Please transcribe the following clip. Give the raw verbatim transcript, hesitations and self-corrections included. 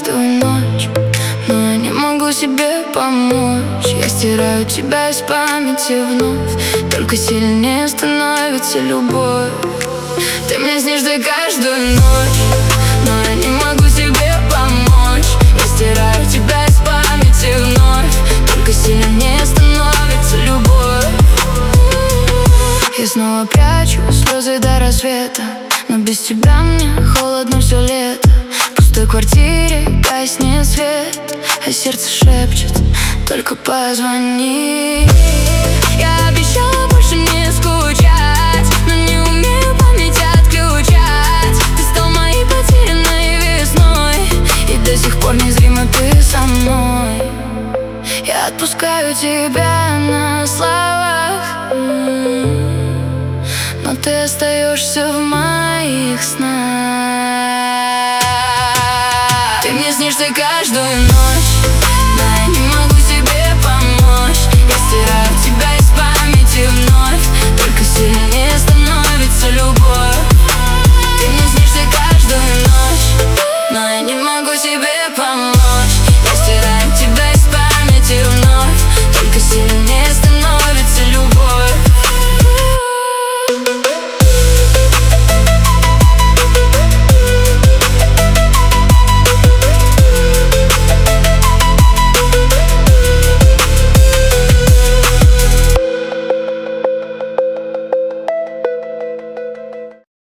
каждую ночь, но я не могу себе помочь. Я стираю тебя из памяти вновь, только сильнее становится любовь. Ты мне снишься каждую ночь, но я не могу себе помочь. Я стираю тебя из памяти вновь, только сильнее становится любовь. Я снова прячу слезы до рассвета, но без тебя мне холодно все лето. В пустой квартире гаснет свет, а сердце шепчет: только позвони. Я обещала больше не скучать, но не умею память отключать. Ты стал моей потерянной весной, и до сих пор незримо ты со мной. Я отпускаю тебя на словах, но ты остаешься в моих снах. Ты мне снишься каждую ночь,